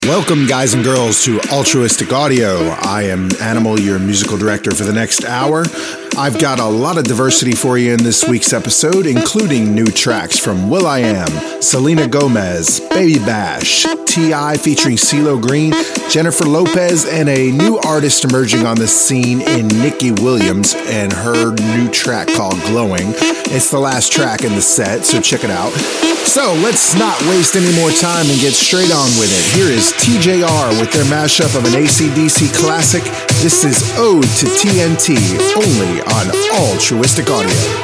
Welcome, guys and girls, to Altruistic Audio. I am Animal, your musical director for the next hour. I've got a lot of diversity for you in this week's episode, including new tracks from will.i.am, Selena Gomez, Baby Bash, T.I. featuring CeeLo Green, Jennifer Lopez, and a new artist emerging on the scene in Nikki Williams and her new track called Glowing. It's the last track in the set, so check it out. So let's not waste any more time and get straight on with it. Here is TJR with their mashup of an AC/DC classic. This is Ode to TNT, only on Altruistic Audio.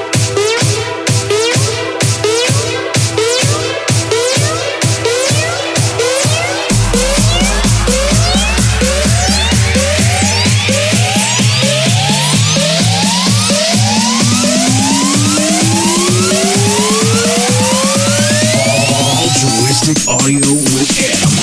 Audio with Animal.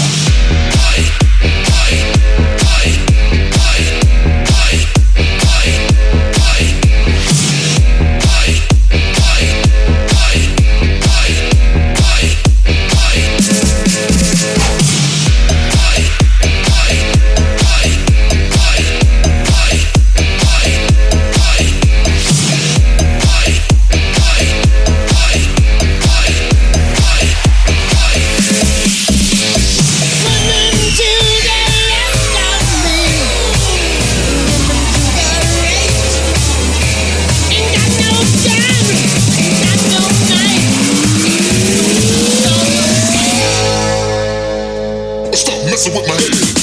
With my head.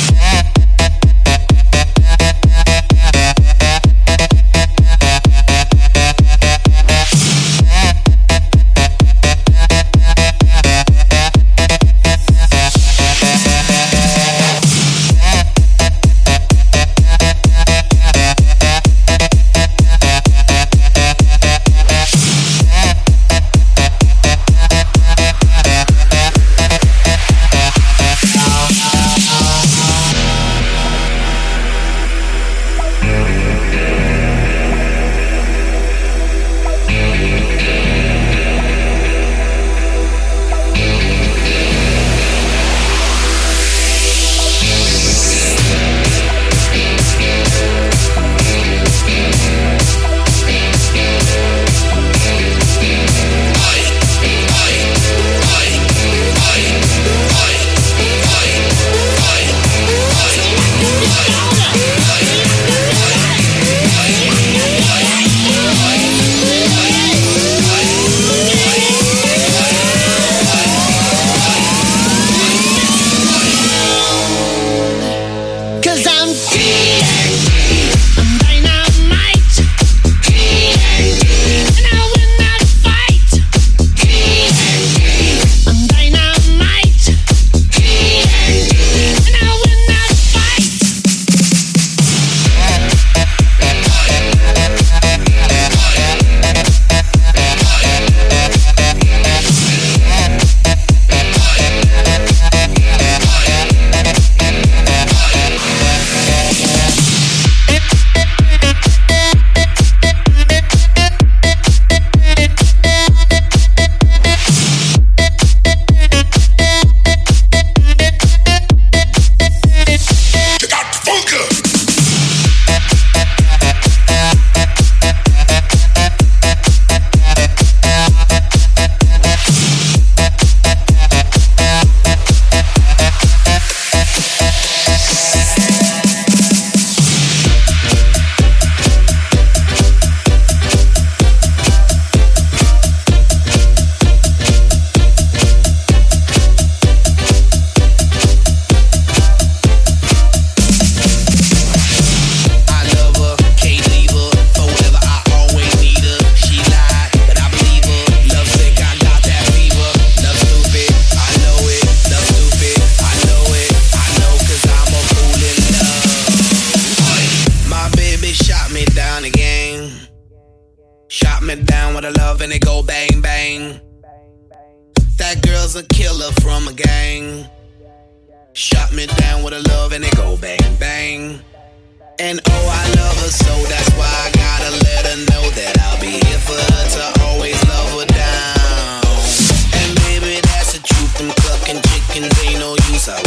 Shot me down with a love and it go bang bang. And oh, I love her so that's why I gotta let her know that I'll be here for her to always love her down. And baby, that's the truth, them clucking chickens ain't no use. I wanna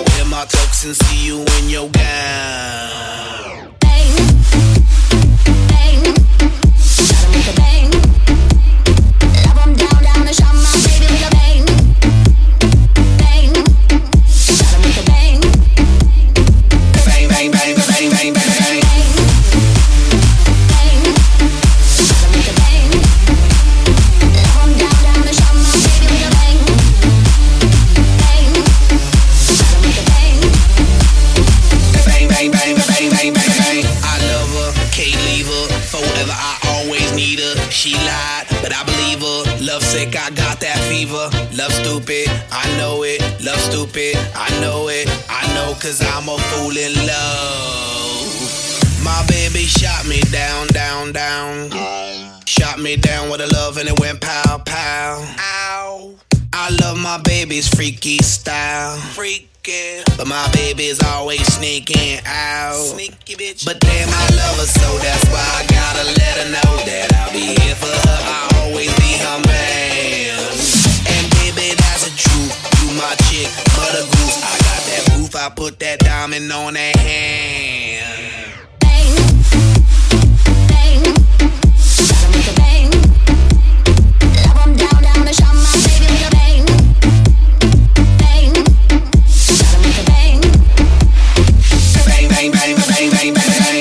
wear my tux and see you in your gown. Bang, bang, gotta make a bang. Love 'em down, down and shot my baby with a bang, bang, gotta make a bang. Bang, bang, bang, bang, bang, bang, bang. She lied, but I believe her. Love sick, I got that fever. Love stupid, I know it. Love stupid, I know it. I know 'cause I'm a fool in love. My baby shot me down, down, down. Shot me down with a love and it went pow, pow. Ow. I love my baby's freaky style. Freaky. But my baby's always sneaking out. Sneaky bitch. But damn, I love her so that's why I gotta let her know that I'll be here for her. I'll always be her man. And baby, that's the truth. You my chick, mother goose. I got that roof, I put that diamond on that hand. Bang, bang, gotta make a bang. Love 'em down, down and shot my baby with a bang, bang, gotta make a bang. Bang, bang, bang, bang, bang, bang, bang.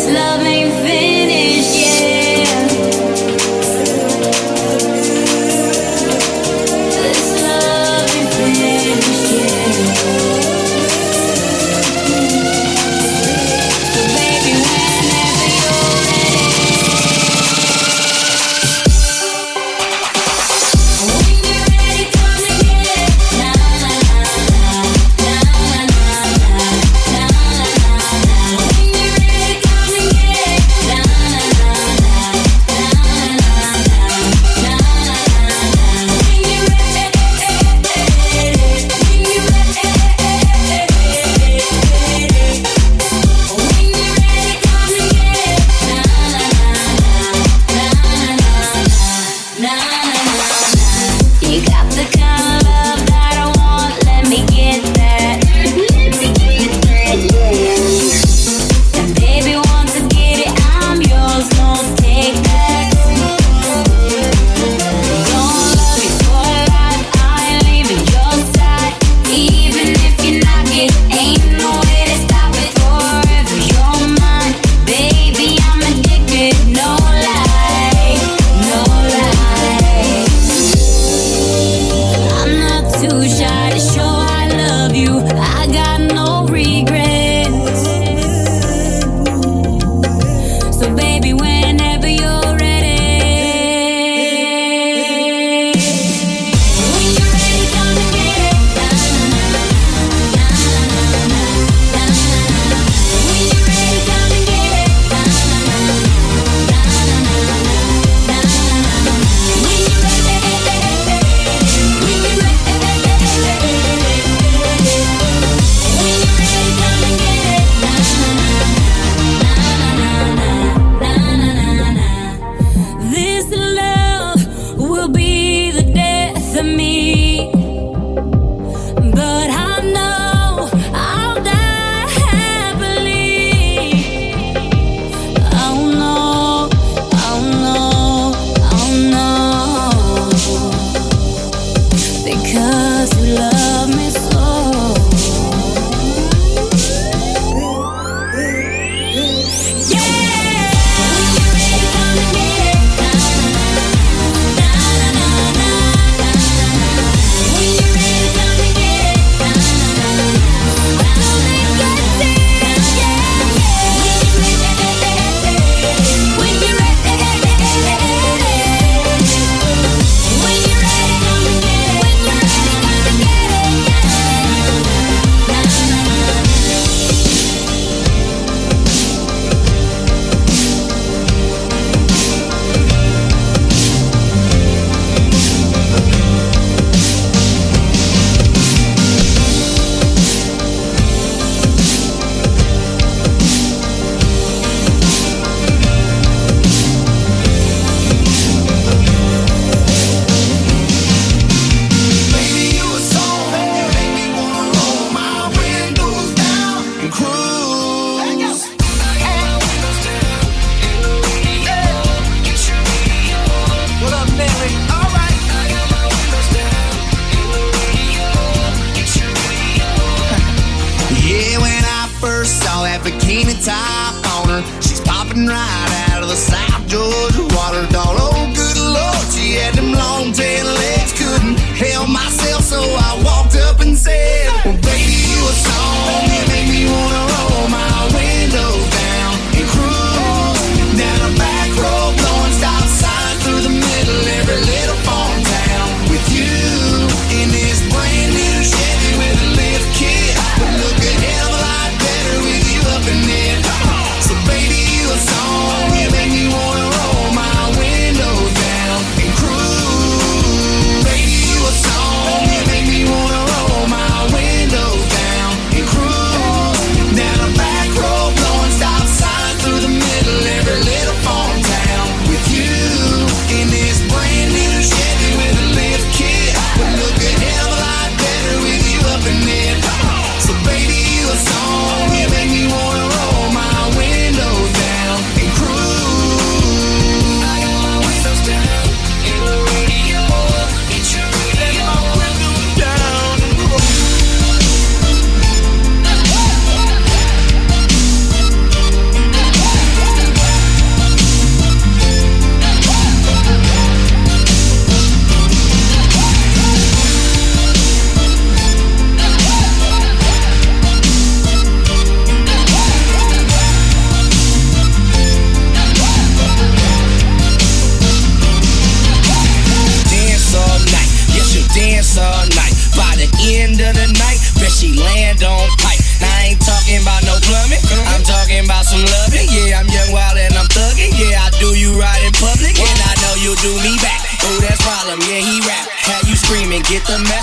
love ain't finished yet. This love ain't finished yet. So baby, whenever you're ready. When you're ready, come and get it. Na na na na, na na na na, na na na. When you're ready, come and get it. Na na na na, na na na, na na na. When you're ready, when you're ready, when you're ready, come and get it. Na na na na, na na na. You got the kind of love that I want. Let me get that. And baby, once I get it, I'm yours. No take back. Gonna love you for life. I ain't leaving your side. Even if you knock it, ain't no way to stop it. Forever you're mine, baby. I'm addicted. No lie, no lie. I'm not too shy to show I love you. I got no regrets. So baby, whenever you're ready. When you're ready, come and get it. Na na na na, na na na, na na. When you're ready, come and get it. Na na na na, na na na, na na. When you're ready, when you're ready, when you're ready, come and get it. Na na na na, na na na. This love will be the death of me, but I know I'll die happily. Oh no, oh no, oh no, because you love me so. Yeah. When you're ready, come and get it. Na na na na, na na na, na. When you're ready, come and get it. Na na na na, come and get it. Yeah, yeah. When you're ready, when you're ready, come and get it. When you're ready, come and get it. Na na na na. Baby, you a song that make me wanna roll my windows down and cruise. What up, Mary? All right. Yeah, when I first saw that bikini top on her, she's popping right out of the South Georgia water. Thought, oh good Lord, she had them long tail legs, couldn't help myself, so I walked up and said, well baby, you a song, you make me wanna roll my windows down and cruise down a back road, blowing stop signs through the middle every little farm town. With you in this brand new Chevy with a lift kit, would look a hell of a lot better with you up in it. So baby, you a song, you make me wanna roll my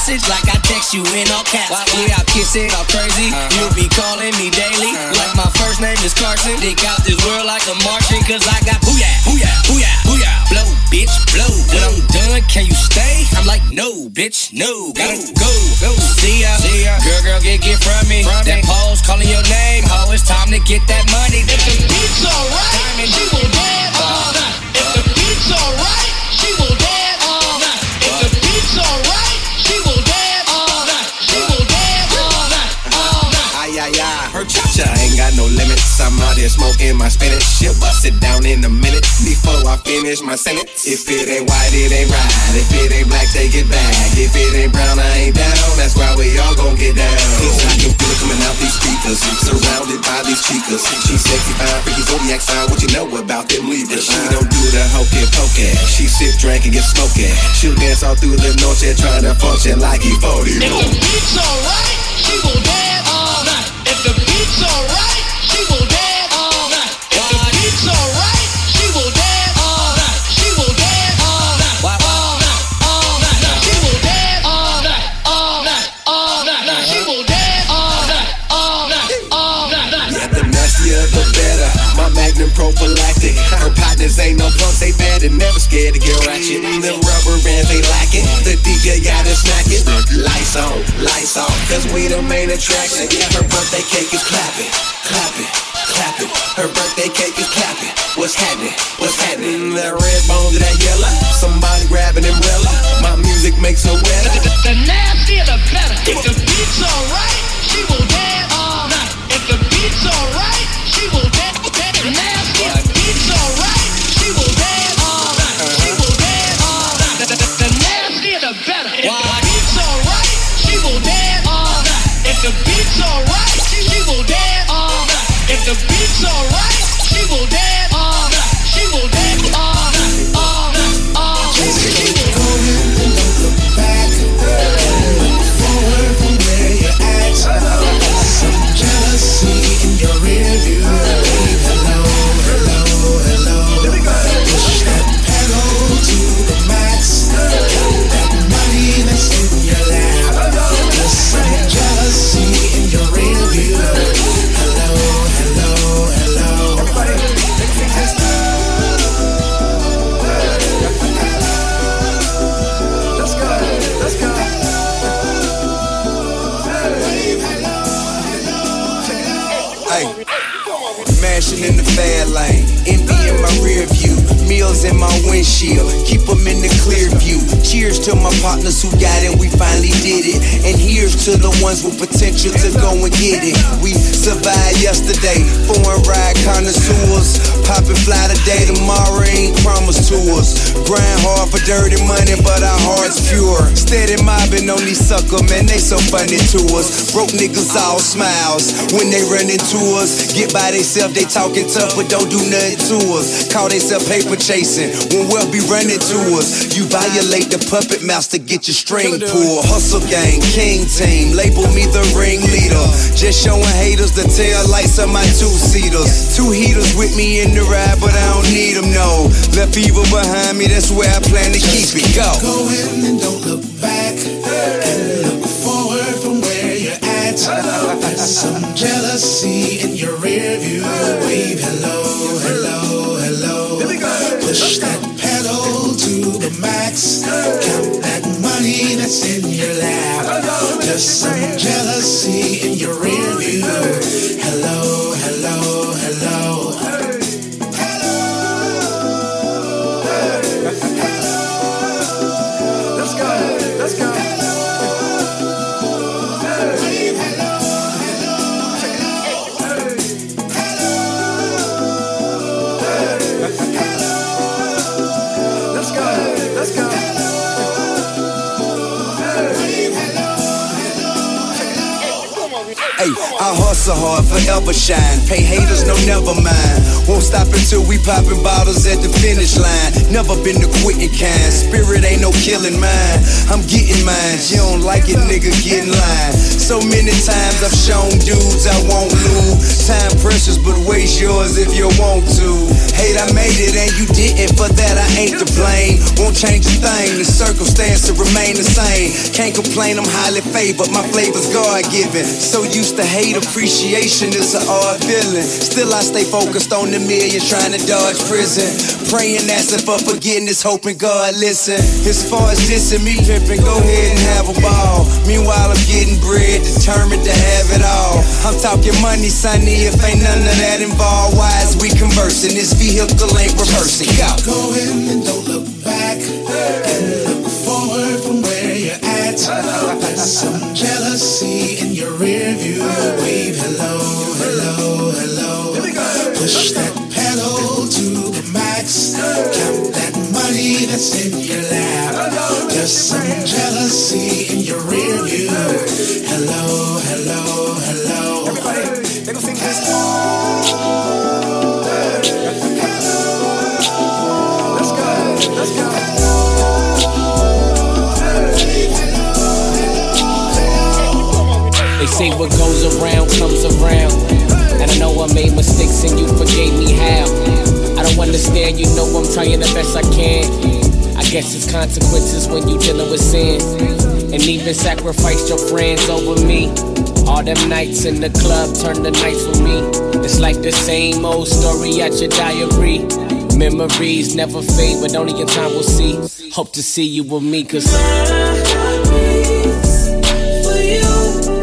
message like I text you in all caps. We out kissing, all crazy. You be calling me daily like my first name is Carson. Dick out this world like a Martian, cause I got booyah, booyah, booyah, booyah. Blow, bitch, blow. When I'm done, can you stay? I'm like, no, bitch, no. Gotta go. See ya. Girl, get from me. That pose calling your name. Ho, it's time to get that money. If the beat's alright, she will dance all night. If the beat's alright, she will dance all night. If the beat's alright, she will dance all night. She will dance all night, all night. Ay. Her cha-cha ain't got no limits. I'm out here smoking my spinach. She'll bust it down in a minute before I finish my sentence. If it ain't white, it ain't right. If it ain't black, take it back. If it ain't brown, I ain't down. That's why we all gon' get down. Cause I can feel it coming out these speakers, surrounded by these chicas. She's sexy, fine, freaky, zodiac sign. What you know about them Libras? She don't do the hokey pokey. She sip, drink, and get smoky. She'll dance all through the noche, trying to function like he 40. If the beat's alright, she will dance all night. If the beat's alright, she will dance all night. If the beat's alright, she will dance all night. She will dance all night, all night, all night. She will dance all night, all night, all night. She will dance all night, all night, all night. Yeah, the nastier the better. My Magnum prophylactic. Her partners ain't no punks, they bad and never scared to get ratchet. The rubber bands they lacking. The DJ got us snacking. Lights on, cause we the main attraction. Her birthday cake is clapping. Her birthday cake is clapping. What's happening? That red bone to that yellow. Somebody grab an umbrella. My music makes her wetter. The nastier the better. If the beat's alright, she will dance all night. If the beat's alright, she will dance. The nastier the beat's alright, she will dance all night. She will dance all night. The nastier the better. If the beat's alright, she will dance all night. If the beat's alright, she will dance all night. If the beat's alright, she will dance all night. She will dance all night, all night, all night. She will Go ahead and don't look back. Look forward from where you're at. Some jealousy in your rear view. Hello. Push that pedal to the max. That money that's in your lap. There's some jealousy in your rear view. Hello. Let's go. Hey, mashing in the fast lane, envy in my rear view, meals in my windshield, keep them in the clear view. Cheers to my partners who got it, we finally did it. And here's to the ones with potential to go and get it. We survived yesterday, foreign ride connoisseurs, poppin' fly today, tomorrow ain't promised to us. Grind hard for dirty money, but our hearts pure. Steady mobbing on these sucker, man, they so funny to us. Broke niggas all smiles when they run into us. Get by theyself, they talking tough, but don't do nothing to us. Call theyself paper chasing when we'll be running to us. You violate the puppet master, get your string pulled. Hustle gang, king team, label me the ringleader. Just showing haters the tail lights of my two-seaters. Two heaters with me in the ride, but I don't need them, no. Left evil behind me, that's where I plan to keep it. Go ahead and don't look back. And look forward from where you're at. There's some jealousy in your rear view. Wave hello. Push that pedal to the max. Count that money that's in your lap. There's some jealousy in your rear view. Hello. Let's go. Hey, I hustle hard, forever shine. Pay haters, no never mind. Won't stop until we poppin' bottles at the finish line. Never been the quitting kind. Spirit ain't no killing mine. I'm getting mine. You don't like it, nigga, get in line. So many times I've shown dudes I won't lose. Time precious, but waste yours if you want to. late, I made it and you didn't. For that I ain't to blame. Won't change a thing, the circumstance will remain the same. Can't complain, I'm highly favored, my flavor's God-given. So used to hate, appreciation is an odd feeling. Still I stay focused on the millions, trying to dodge prison. Praying, asking for forgiveness, hoping God listen. As far as dissing me pimping, go ahead and have a ball. Meanwhile I'm getting bread, determined to have it all. I'm talking money, sonny, if ain't none of that involved. Why is we conversing? This vehicle ain't reversing. Go. Go in and don't look back, and look forward from where you're at. There's some jealousy in your rear view. Wave hello, hello, hello. Push that pedal to the max. Count that money that's in your lap. There's some jealousy in your rear view. Hello, hello, hello. Everybody, they gon' sing this. Let's go. They say what goes around comes around. And I know I made mistakes and you forgave me how. I don't understand, you know I'm trying the best I can. I guess it's consequences when you dealing with sin. And even sacrificed your friends over me. All them nights in the club turn the nights for me. It's like the same old story at your diary. Memories never fade, but only in time we'll see. Hope to see you with me, cause for you.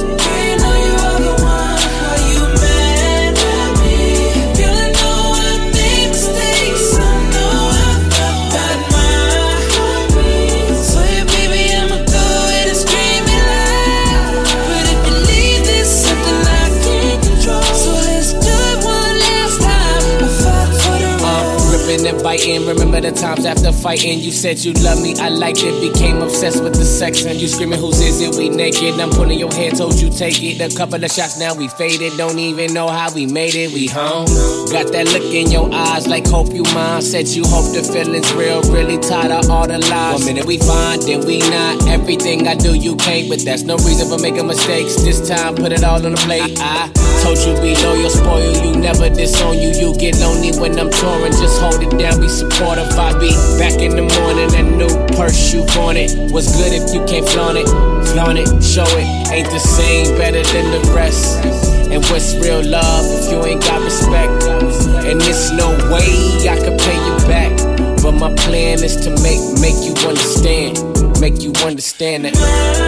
And biting, remember the times after fighting. You said you love me, I liked it. Became obsessed with the sex and you screaming, whose is it? We naked, I'm pulling your hair, told you take it. A couple of shots, now we faded. Don't even know how we made it, we home. Got that look in your eyes like hope you mine. Said you hope the feelings real, really tired of all the lies. 1 minute we fine, then we not. Everything I do you can't, but that's no reason for making mistakes. This time put it all on the plate. I told you be loyal, spoil you, never disown you. You get lonely when I'm touring, just hold it down, be supportive. I be back in the morning, that new purse you want it. What's good if you can't flaunt it? Flaunt it, show it. Ain't the same, better than the rest. And what's real love if you ain't got respect? And there's no way I could pay you back. But my plan is to make you understand. Make you understand that.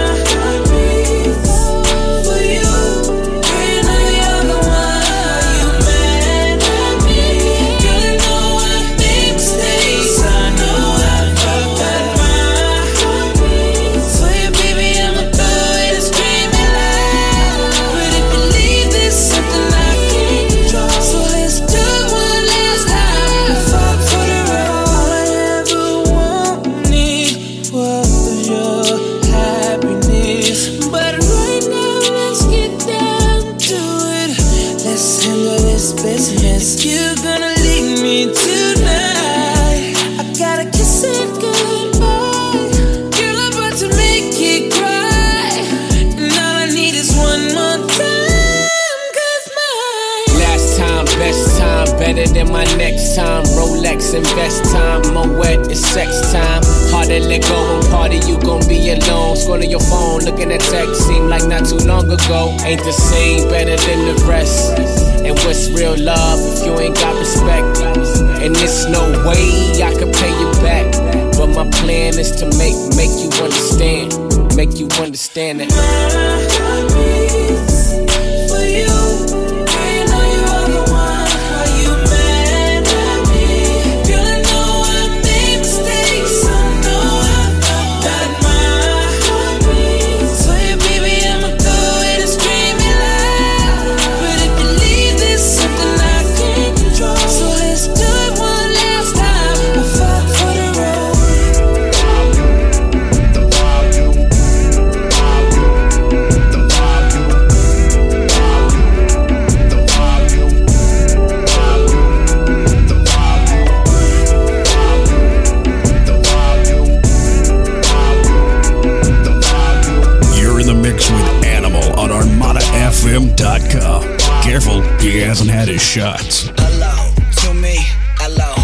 For you. You're gonna leave me tonight. I gotta kiss it goodbye. Girl, I'm about to make you cry. And all I need is one more time. Cause my last time, best time, better than my next time. Rolex invest time, Moet is sex time. Hard to let go and party, you gon' be alone. Scrolling your phone, looking at text, seemed like not too long ago. Ain't the same, better than the rest. And what's real love if you ain't got respect? And there's no way I could pay you back. But my plan is to make you understand. Make you understand that. For you. Careful, he hasn't had his shots. Hello to me, hello.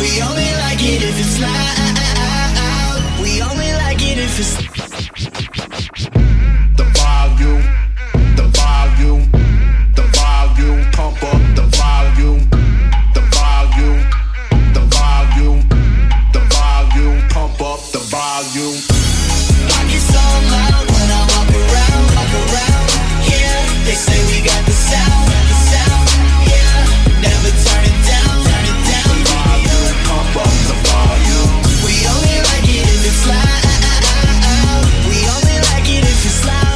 We only like it if it's loud. We only like it if it's The volume, the volume, the volume, pump up the volume, the volume, the volume, the volume, pump up the volume. I get so loud when I walk around, yeah. They say we got the sound, yeah. Never turn it down, The volume, pump up the volume. We only like it if it's loud. We only like it if it's loud,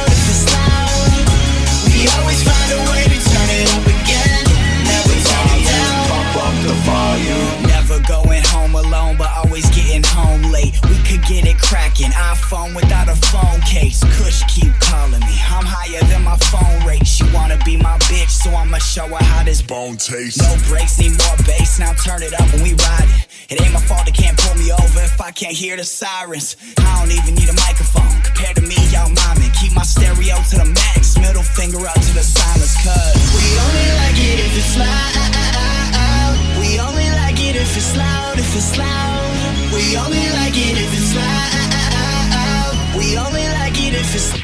We always find a way to turn it up again. Never turn it down. Pump up the volume. Never going home alone, but always getting home late. We could get it cracking. iPhone without a phone case. Kush keep calling me. I'm higher than my phone rate. She wanna be my bitch, so I'ma show her how this Bone taste. no brakes, need more bass. Now turn it up when we ride it. It ain't my fault they can't pull me over if I can't hear the sirens. I don't even need a microphone. Compared to me, y'all miming. Keep my stereo to the max. Middle finger up to the silence, cause we only like it if it's loud. We only like it if it's loud, We only like it if it's loud. We only like it if it's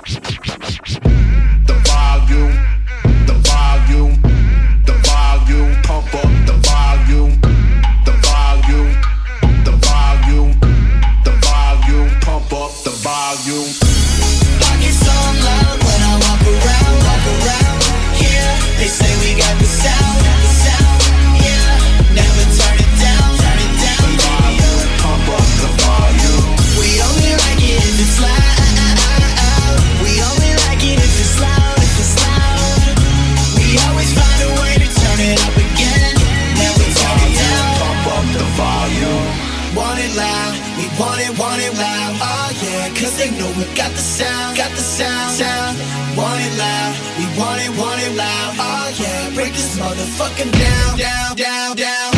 The volume, the volume, the volume, pump up the volume, the volume, the volume, the volume, pump up the volume. I get so loud when I walk around, yeah. They say we got the sound, yeah. Never turn it down, The volume, pump up the volume. We only like it if it's loud. We only like it if it's loud, We always find a way to turn it up again. Never turn it down. Pump up the volume. Want it loud, we want it loud. Oh yeah, cause they know we got the sound, sound. Want it loud, we want it loud. Oh yeah, break this motherfucking down.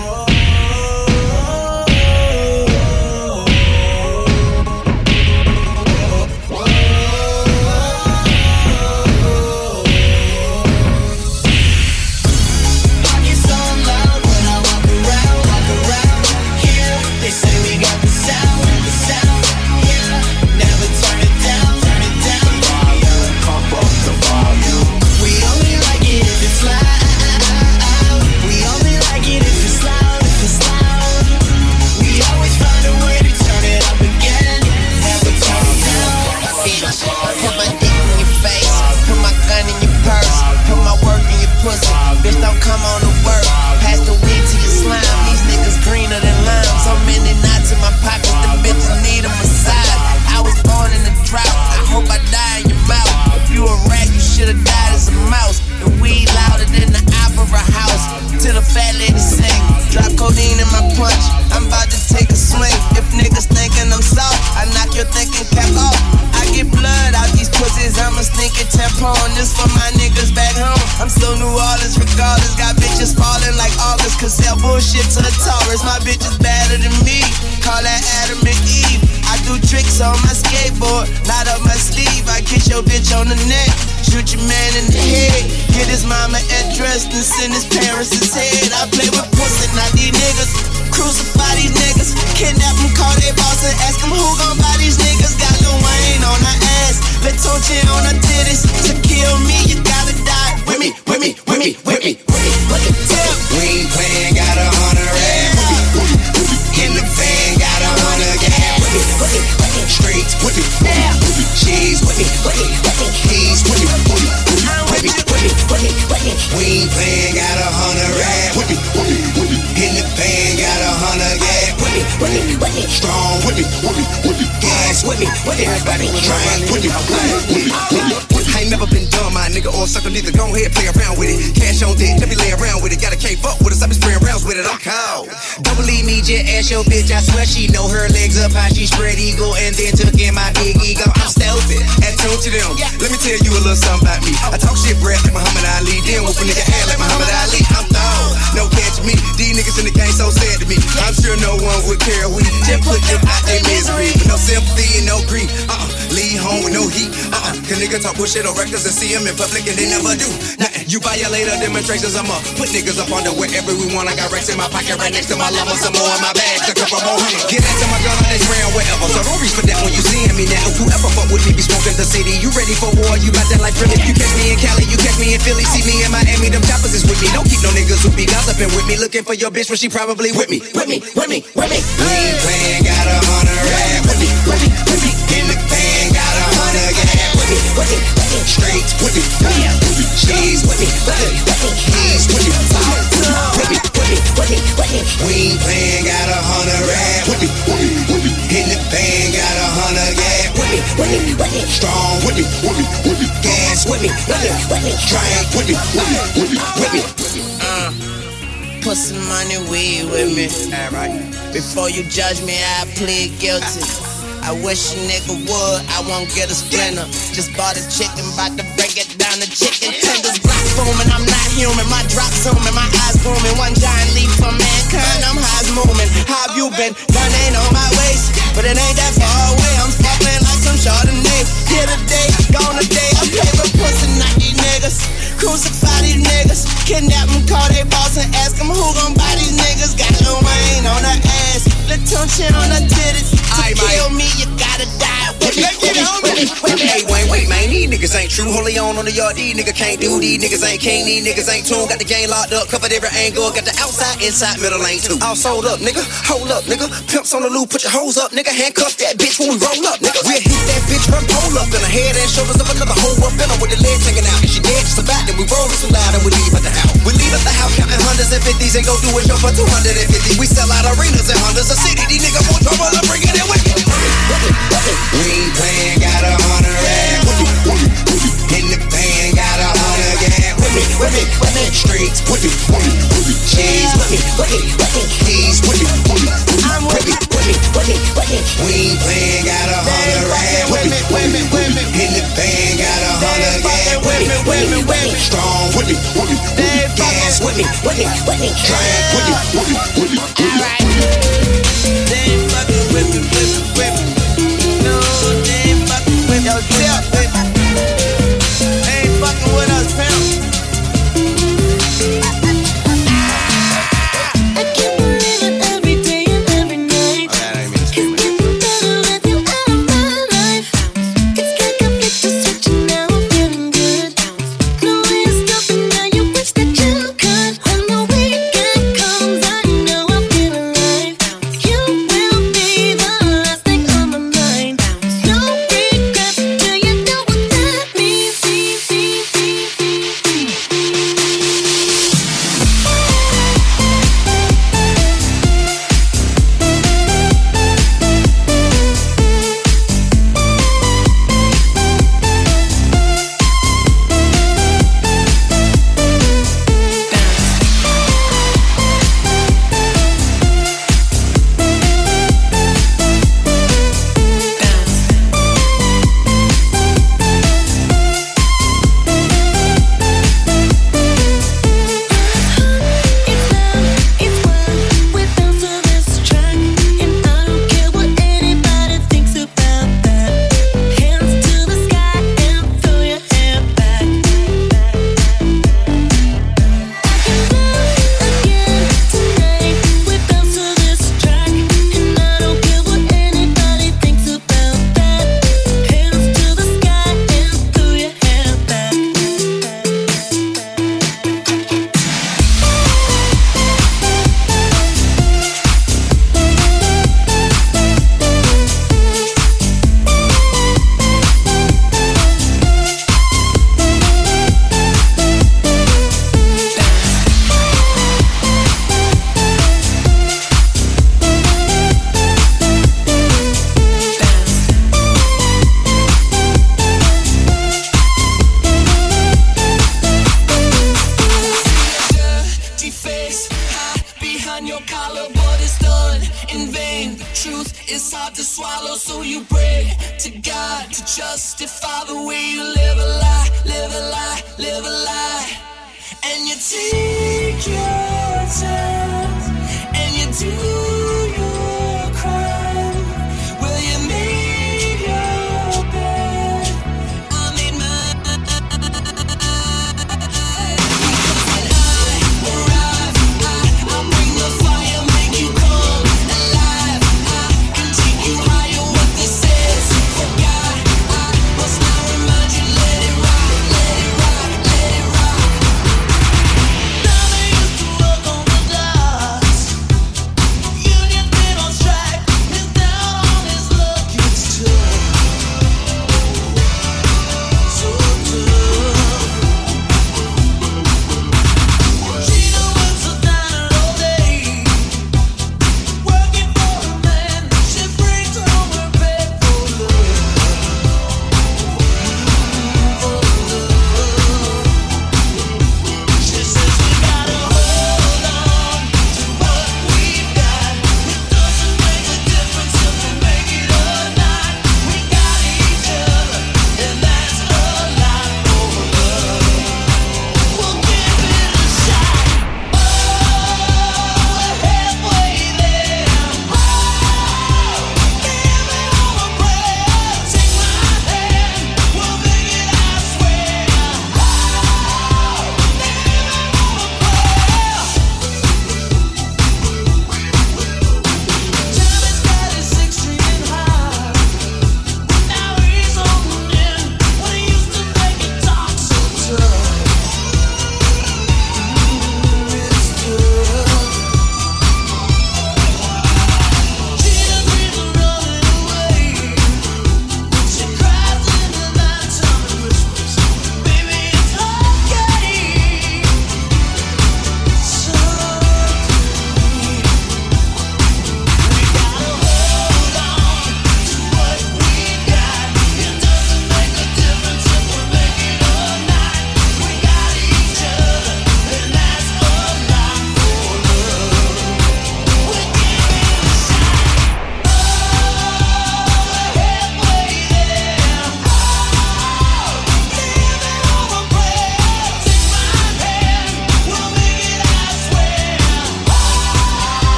I get so loud when I walk around, yeah. They say we got the sound, yeah. Never turn it down, Pump up the volume. We only like it if it's loud. We only like it if it's loud, We always find a way to turn it up again. Never turn it down. Bitch, put my dick in your face, put my gun in your purse, put my work in your pussy. Bitch, don't come on to work. Pass the weed to your slime. These niggas greener than lime. So many knots in my pockets, the bitches need a massage. I was born in the drought. I hope I die in your mouth. If you a rat, you should've died as a mouse. The weed louder than the opera house. Till the fat lady sing. Drop codeine in my punch. I'm about to take a swing. If niggas thinking I'm soft, I knock your thinking cap off. I get blood out these pussies. I'm a stinking tampon. This for my niggas back home. I'm still New Orleans regardless. Got bitches falling like August. Cause sell bullshit to the Taurus. My bitch is better than me. Call that Adam and Eve. I do tricks on my skateboard. Not up my sleeve. I kiss your bitch on the neck. Shoot your man in the head. Get his mama address and send his parents his head. I play with pussy, not these niggas. Crucify these niggas. Kidnap them, call their boss and ask them who gon' buy these niggas. Got Lil Wayne on her ass. Latoche on her titties. To kill me, you gotta die with me. We ain't playing, got 100 rap. In the van, got 100 gas. Streets, cheese, keys, We ain't playing, got 100 rap. In the van, got 100 gas. Strong, gas, everybody trying. I ain't never been dumb, my nigga, or sucker neither. Go ahead, play around with it. Cash on dick, let me lay around with it. Gotta can't fuck with us, I be spraying rounds with it. I'm cold. Don't believe me, just ask your bitch. I swear she know her legs up, how she spread eagle, and then took in my big ego. I'm stealthy, attune to them. Let me tell you a little something about me. I talk shit breath like Muhammad Ali, then whoop a nigga ass like Muhammad Ali. I'm thawed, no catch me. These niggas in the game so sad to me. I'm sure no one would care. We just put them out their misery, with no sympathy and no grief. leave home with no heat. Cause niggas talk bullshit on records and see them in public and they never do nothing. You violate our demonstrations, I'ma put niggas up under wherever we want. I got racks in my pocket right next to my llama, some more in my bag, a couple more hundred. Get that to my gun on this round wherever. So don't reach for that when you seeing me now. Whoever fuck with me be smoking the city. You ready for war? You bout that like really? You catch me in Cali, you catch me in Philly. See me in Miami, them choppers is with me. Don't keep no niggas who be gossiping with me. Looking for your bitch when she probably with me. With me. We ain't playing, got 100 rap. With me. In the van, got 100 gas. With me. Straight with me. She's with me. He's with me. We ain't playing, got 100 rap. With me. In the van, got 100 gas. With me. Strong with me. Gas with me. Drink with me. Put some money, weed with me. Alright. Before you judge me, I plead guilty. I wish a nigga would, I won't get a splinter. Just bought a chicken, bout to break it down to chicken tenders. Block booming, I'm not human. My drop zooming, my eyes booming. One giant leap for mankind, I'm high moving. How have you been? Gun ain't on my waist, but it ain't that far away. I'm sparkling like some Chardonnay. Here today, gone today. I play with pussy, not these niggas. Crucify these niggas. Kidnap them, call they boss and ask them who gon' buy these niggas. Got no rain on her ass, little chin on her titties. To kill me, you gotta die. Hey, wait, man, these niggas ain't true. Holy on the yard, these niggas can't do. These niggas ain't king, these niggas ain't tuned. Got the game locked up, covered every angle. Got the outside, inside, middle lane too. All sold up, nigga, hold up, nigga. Pimps on the loop, put your hoes up, nigga. Handcuff that bitch when we roll up, nigga. We'll hit that bitch from pole up in her head and shoulders of another hoe up in her with the legs hanging out. If she dead, just about, then we roll it so loud and we leave at the house. We leave at the house counting hundreds and fifties and go do a show for 250. We sell out arenas and hundreds of city. These niggas want trouble, I'm bringing it with me. We ain't playing, got 100 rap. In the van, got 100 gas. With me. Streets with me. Cheese with me. Keys with me. I'm with me. We ain't playing, got 100 rap. With me. In the van, got 100 gas. With me. Strong with me. Gas with me. Drag with me. Alright. They ain't fucking with me. No, they ain't fucking with me. Yo, tip, baby. They ain't fucking with us, pimp. I can't believe it every day and every night. It's getting better with you out of my life. It's like a flick to switch and now I'm feeling good. No way to stop it now, you wish that you could. When the weekend comes, I know I feel alive. You will be the last thing on my mind. No regrets, do you know what that means? It's wild, we bounce to this track, and I don't care what anybody thinks about that. Hands to the sky and throw your hair back. I can love again tonight. We bounce to this track, and I don't care what anybody thinks about that. Hands to the sky and throw your hair back. Dirty face, hide behind your collar. What is done in vain? Truth is hard to swallow, so you pray to God to justify the way you live a lie, live a lie, live a lie. And you take your time and you do your crime. Well, you made your bed.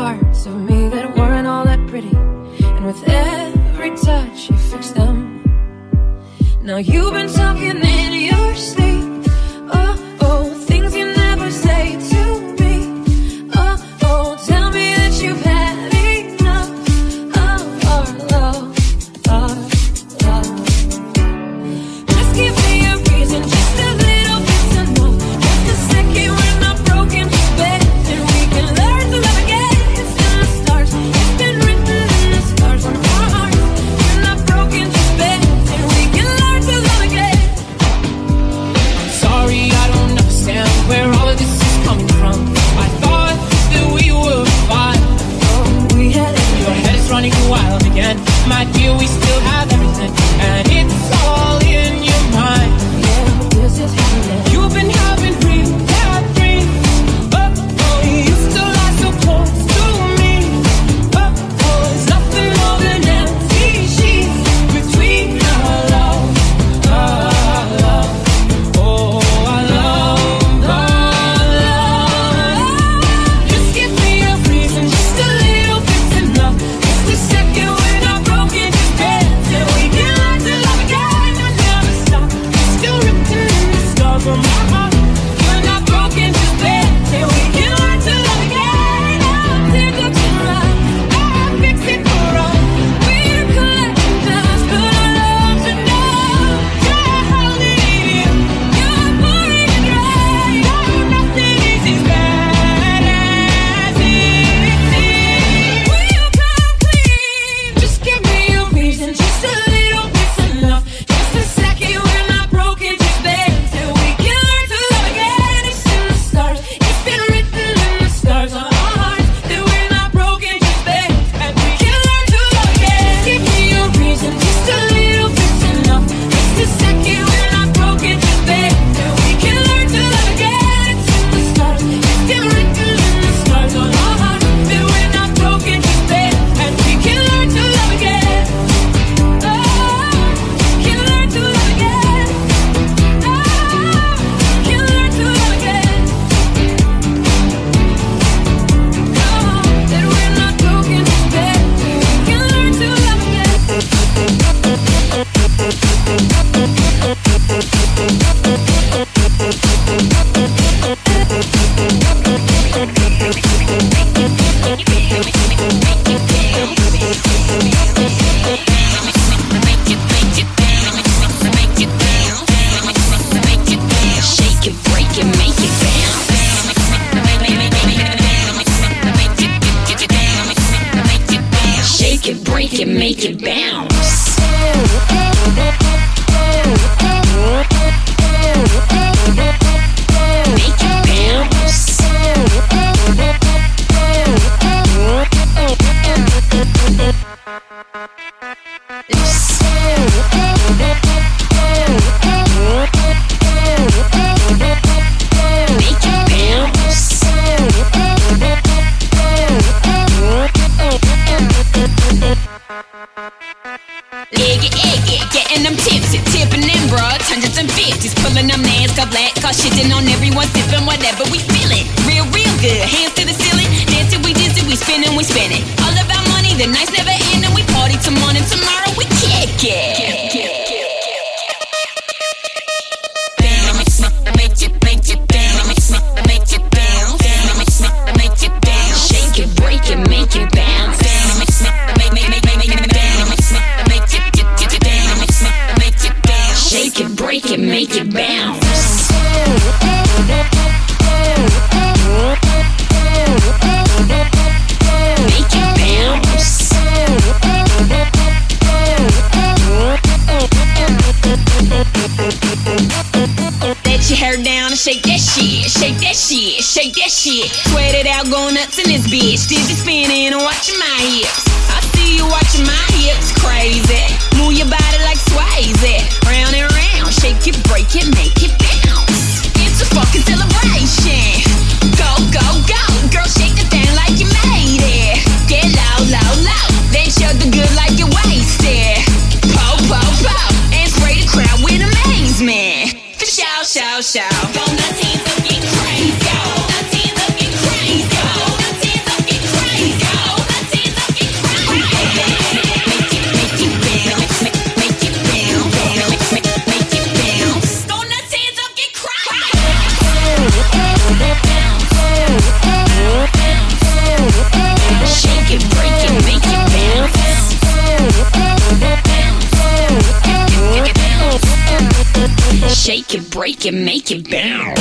parts of me that weren't all that pretty, and with every touch you fixed them. Now you've been talking in your sleep. Oh, oh, things you never say to me. Oh, oh, tell me that you've had enough of our love, our love. Just give me a reason, just a little bit's enough. Just a second when I'm broken to bed, and we can learn to love again. It's in the stars, it's been written in the stars on our hearts. We're not broken to bed, and we can learn to love again. Sorry, I don't understand where all of this is coming from. I thought that we were fine. Oh, we had Your head is running wild again. My dear, we still have everything, and it's all in your mind. yeah, this is happening. You've been having real bad dreams. Oh, oh, you still lie so close to me. Oh, oh, there's nothing more than empty sheets between our love, our love. Oh, our love, our love. Just give me a reason, just a little bit's enough. Just a second when I'm broken to bed, and we can learn to love again. I never stop. It's still written in the stars on my heart. You're not broken to bed, and we can learn to love again. I'll take up to right, I'll fix it for all. We're collecting dust, but our love's enough. You're holding it in. You're pouring it dry. No, nothing is as bad as it seems. Will you come clean? Just give me a reason, just a little bit's enough. Just a second when I'm broken to bed, and we can learn to love again. It's in the stars, it's been written in the stars on our hearts that we're not broken to bed, and we can learn to love again. Give me a reason, just a little bit's enough. Just a second when I'm broken to bed, and we can learn to love again. It's in the stars, it's been written in the stars on our hearts that we're not broken to bed, and we can learn to love again. Oh, can learn to love again. Oh, can learn to love again. Oh, that we're not broken to bed, we can learn to love again. Shake it, break it, make it bounce. Shake it, break it, make it bounce. Make it bounce. Make it bounce. Eggy, getting them tipsy, tipping them broads, hundreds and fifties, pulling them NASCAR black car, shitting on everyone, sipping whatever we feeling. Real good, hands to the ceiling, dancing, we dizzy, we spinning. All of our money, the nights never end, and we party till morning. Tomorrow we kick it. Shake it, break it, make it bounce. Shake it, break it, make it bounce. Make it bounce. Let your hair down and shake that shit, shake that shit, shake that shit. Sweat it out, go nuts in this bitch. Dizzy spinning and watching my hips. I see you watching my hips, crazy. Move your body like Swayze. Round and round, shake it, break it, make it bounce. It's a fucking celebration. Go, go, go, girl, shake the thing like you made it. Get low, low, low, then show the good like you wasted. Po, po, po, and spray the crowd with amazement. For shout, shout, shout. Go nuts, hands up, get crazy. Go nuts, hands up, get crazy. Go nuts, hands up, get crazy. make it bounce.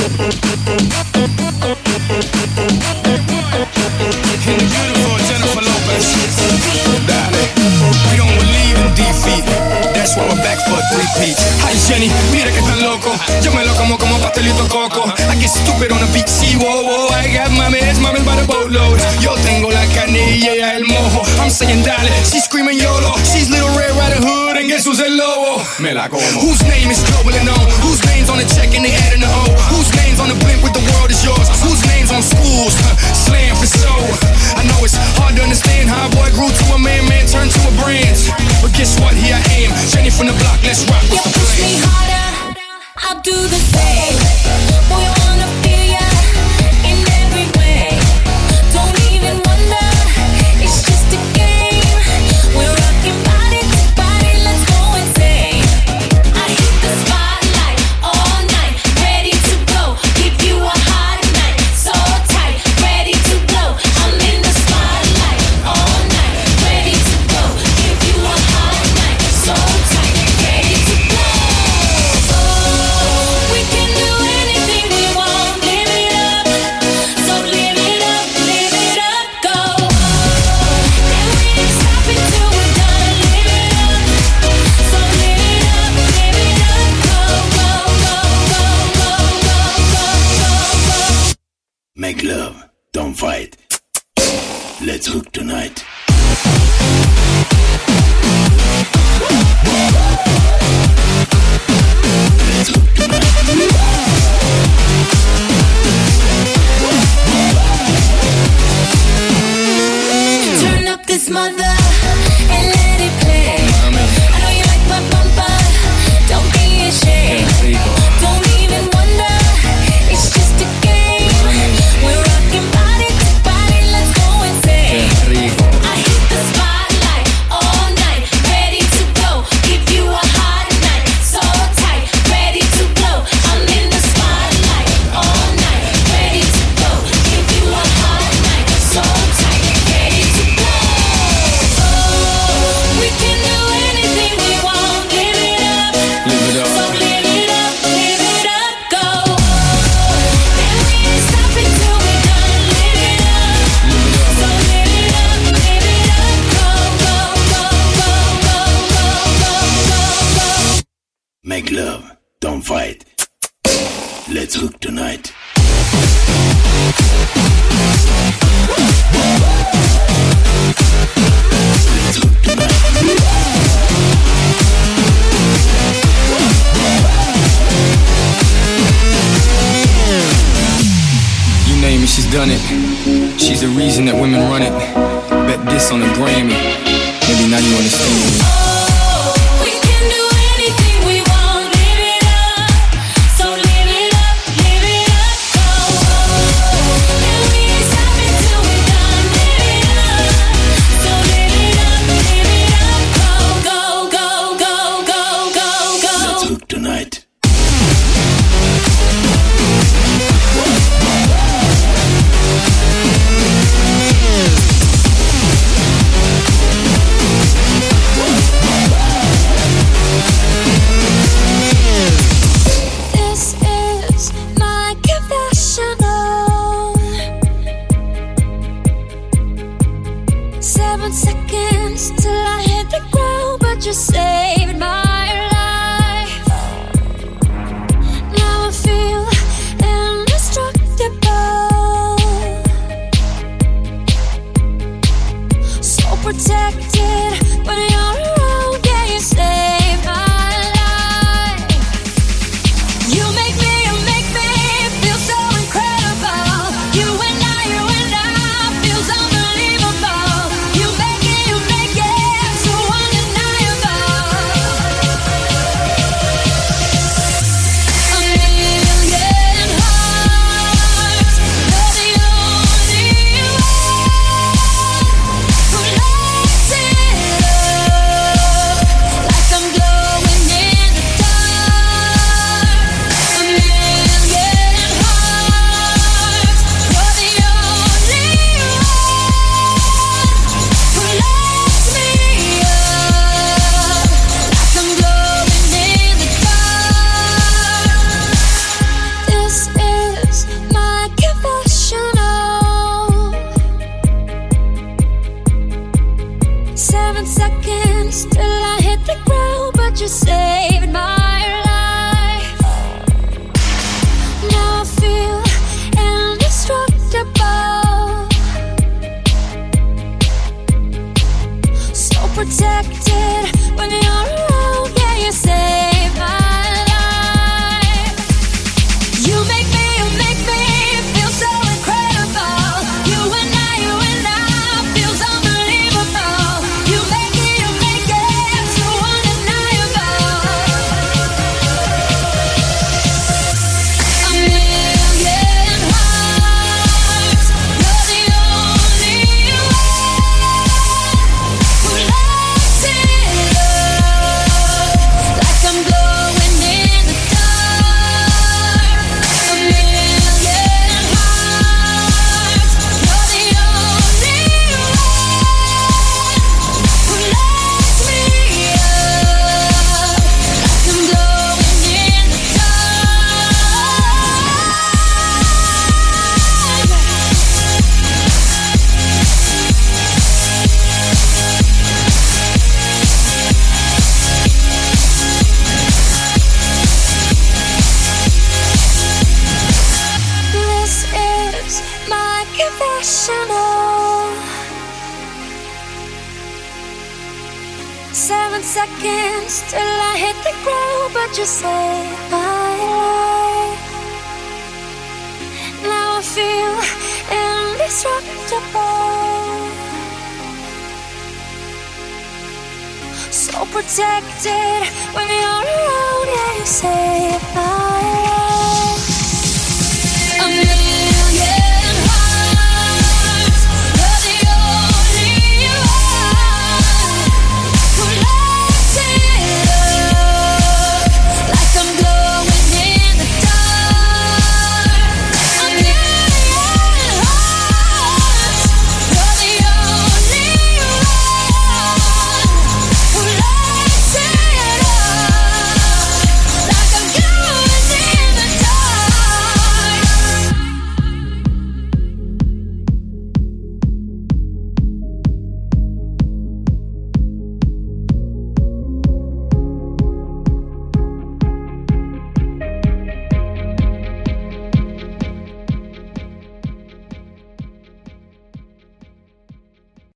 And the beautiful Jennifer Lopez. Dale, we don't believe in defeat. That's why we're back for a three-peat. Hi Jenny, mira que tan loco. Yo me lo como pastelito coco. I get stupid on the beat, sí, whoa, whoa. I got mames by the boatload. Yo tengo la carne y ella el mojo. I'm saying dale, she's screaming YOLO. She's Little Red Riding Hood and guess who's el lobo? Me la como. Whose name is globally known? Whose name's on the check and they adding the O? Whose name's on the blimp with the world is yours? Whose name's on schools? Slam for show. I know it's hard to understand how a boy grew to a man turned to a brand. But guess what? Here I am, Jenny from the block. Let's rock. You push me harder, I'll do the same. Boy, I wanna feel ya in every way. Don't even wonder, it's just a game. We're rocking body to body, let's go insane. I hit the spotlight all night, ready to go. Give you a hot night, so tight, ready to blow. I'm in the spotlight all night, ready to go. Give you a hot night, so tight, ready to blow. Oh, we can do anything we want, live it up. So live it up, go. And we ain't stopping till we're done, live it up. So live it up, go, go, go, go, go, go, go, go. Make love, don't fight. Let's hook tonight. Let's hook tonight. Turn up this mother and let it play. I know you like my bumper, don't be ashamed. Don't even wonder, it's just a game. We're rocking body to body, let's go insane. I hit the spotlight all night, ready to go. Give you a hot night, so tight, ready to blow. I'm in the spotlight all night, ready to go. Give you a hot night, so tight, ready to blow. Oh, we can do anything we want, live it up. So live it up, go. And we ain't stopping till we're done, live it up. So live it up, go, go, go, go, go, go, go, go. Make love, don't fight. Let's hook tonight. Let's hook tonight. You name it, she's done it. She's the reason that women run it. Bet this on a Grammy. Maybe now you understand me. We can do anything we want, live it up. So live it up, go. And we ain't stopping till we're done, live it up. So live it up, go, go, go, go, go, go. Let's hook tonight. This is my confessional. 7 seconds till I hit the ground, but you saved my life. Now I feel indestructible, so protected when you're around. Yeah, you saved my life. You make me feel so incredible. You and I feels unbelievable. You make it so undeniable. A million hearts, you're the only one who lights it 7 seconds till I hit the ground, but you saved my life. Now I feel indestructible, so protected when you're around. Yeah, you save my life. You make me feel so incredible. You and I feels unbelievable. You make it so undeniable. A million hearts, you're the only one who lights it up like I'm glowing in the dark. A million hearts, you're the only one who lights me up like I'm glowing in the This is my confessional. 7 seconds till I hit the ground, but you saved my life. Now I feel indestructible, so protected when you're around. Yeah, you saved my life.